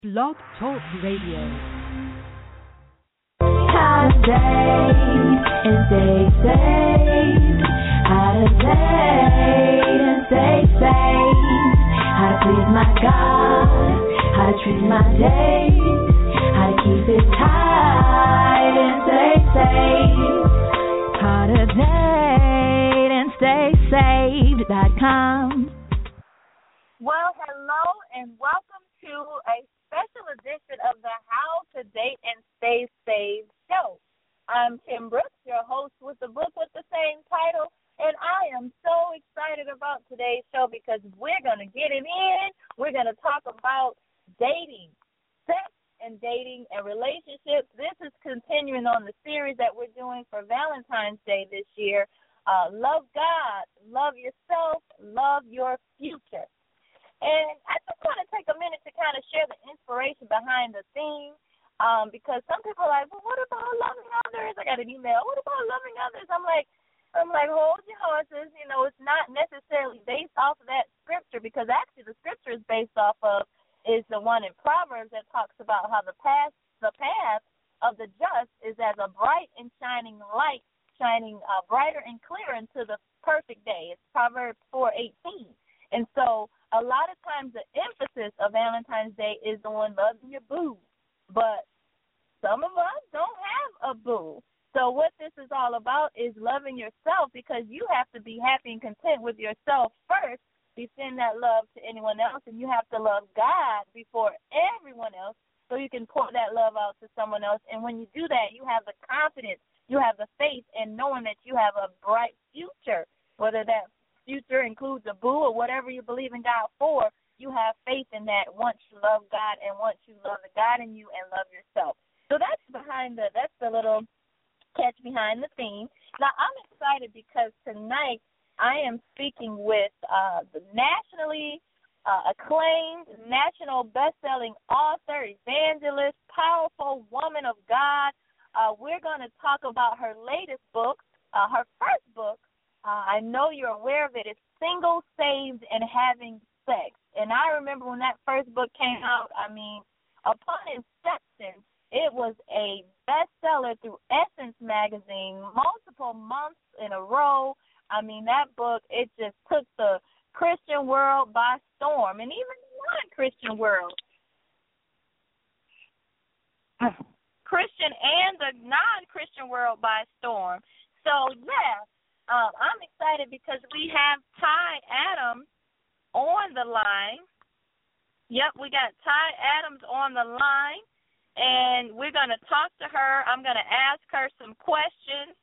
Blog Talk Radio. How to date and stay safe. How to date and stay safe. How to please my God. How to treat my date. How to keep it tight and stay safe. How to date and stay safe.com. Well, hello and welcome to a special edition of the How to Date and Stay Saved show. I'm Kim Brooks, your host with the book with the same title, and I am so excited about today's show because we're going to get it in. We're going to talk about dating, sex and dating and relationships. This is continuing on the series that we're doing for Valentine's Day this year. Love God, love yourself, love your future. And I just want to take a minute to kind of share the inspiration behind the theme because some people are like, well, what about loving others? I got an email. What about loving others? I'm like, hold your horses. You know, it's not necessarily based off of that scripture because actually the scripture is based off of is the one in Proverbs that talks about how the path of the just is as a bright and shining light, shining brighter and clearer into the perfect day. It's Proverbs 4:18. And so a lot of times the emphasis of Valentine's Day is on loving your boo, but some of us don't have a boo. So what this is all about is loving yourself because you have to be happy and content with yourself first to send that love to anyone else, and you have to love God before everyone else so you can pour that love out to someone else. And when you do that, you have the confidence, you have the faith in knowing that you have a bright future, whether that future includes a boo or whatever you believe in God for, you have faith in that once you love God and once you love the God in you and love yourself. So that's the little catch behind the theme. Now I'm excited because tonight I am speaking with the nationally acclaimed, national best-selling author, evangelist, powerful woman of God. We're going to talk about her latest book, her first book. I know you're aware of it. It's Single, Saved, and Having Sex. And I remember when that first book came out, I mean, upon inception, it was a bestseller through Essence magazine, multiple months in a row. I mean, that book, it just took the Christian world by storm, and even the non-Christian world. Christian and the non-Christian world by storm. So, yeah. I'm excited because we have Ty Adams on the line. Yep, we got Ty Adams on the line, and we're going to talk to her. I'm going to ask her some questions.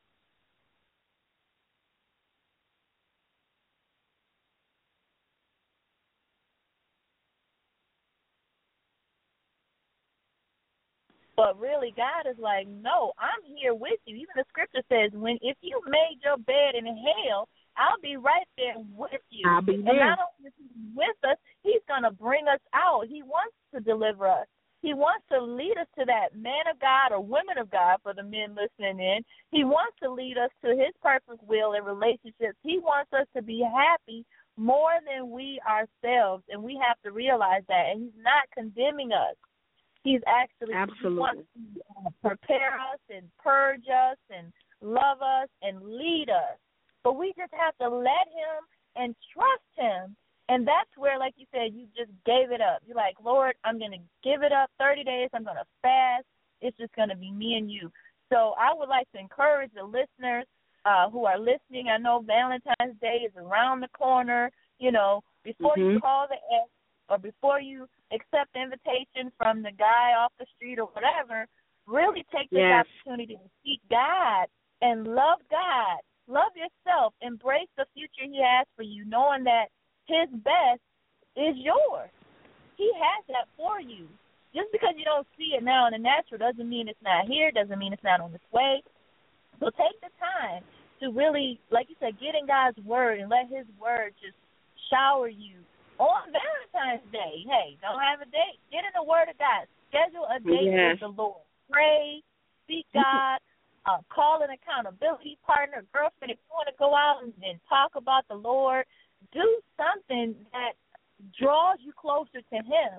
But really, God is like, no, I'm here with you. Even the scripture says, if you made your bed in hell, I'll be right there with you. I'll be there. And not only is he with us, he's going to bring us out. He wants to deliver us. He wants to lead us to that man of God or women of God for the men listening in. He wants to lead us to his perfect will in relationships. He wants us to be happy more than we ourselves, and we have to realize that. And he's not condemning us. He's actually Absolutely. He wants to prepare us and purge us and love us and lead us. But we just have to let him and trust him. And that's where, like you said, you just gave it up. You're like, Lord, I'm going to give it up 30 days. I'm going to fast. It's just going to be me and you. So I would like to encourage the listeners who are listening. I know Valentine's Day is around the corner. You know, before you call the ex or before you accept the invitation from the guy off the street or whatever, really take this opportunity to seek God and love God. Love yourself. Embrace the future he has for you, knowing that his best is yours. He has that for you. Just because you don't see it now in the natural doesn't mean it's not here, doesn't mean it's not on its way. So take the time to really, like you said, get in God's word and let his word just shower you. On Valentine's Day, hey, don't have a date. Get in the Word of God. Schedule a date with the Lord. Pray, seek God, call an accountability partner, girlfriend. If you want to go out and talk about the Lord, do something that draws you closer to him.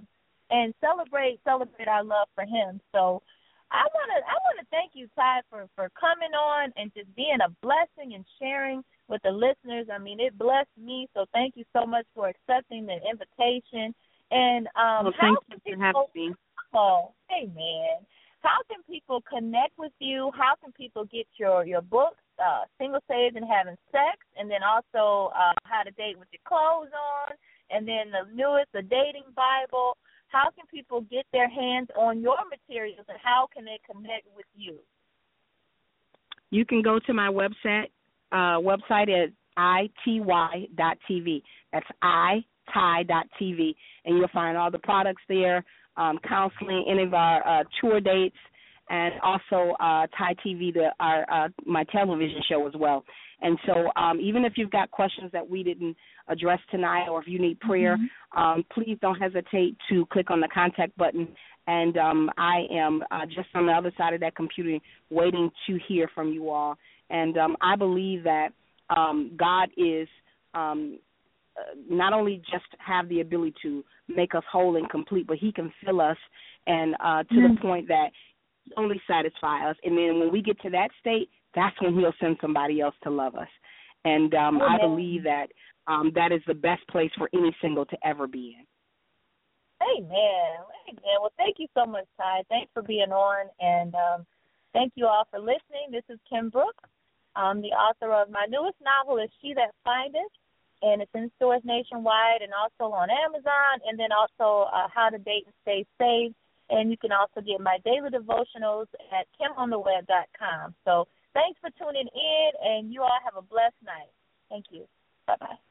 and celebrate our love for him. So I want to thank you, Ty, for coming on and just being a blessing and sharing with the listeners. I mean, it blessed me, so thank you so much for accepting the invitation. And thank you for having me. Oh, hey, man. How can people connect with you? How can people get your books, Single, Saved, and Having Sex, and then also How to Date with Your Clothes On, and then the newest, The Dating Bible? How can people get their hands on your materials, and how can they connect with you? You can go to my website at ity.tv. That's ity.tv, and you'll find all the products there, counseling, any of our tour dates, and also Ty TV, my television show as well. And so even if you've got questions that we didn't address tonight, or if you need prayer, please don't hesitate to click on the contact button. And I am just on the other side of that computer waiting to hear from you all. And I believe that God is not only just have the ability to make us whole and complete, but he can fill us and to the point that he only satisfy us. And then when we get to that state, that's when he'll send somebody else to love us. And I believe that that is the best place for any single to ever be in. Amen. Well, thank you so much, Ty. Thanks for being on, and thank you all for listening. This is Kim Brooks. I'm the author of my newest novel, Is She That Findeth, and it's in stores nationwide and also on Amazon, and then also How to Date and Stay Saved. And you can also get my daily devotionals at kimontheweb.com. So thanks for tuning in, and you all have a blessed night. Thank you. Bye-bye.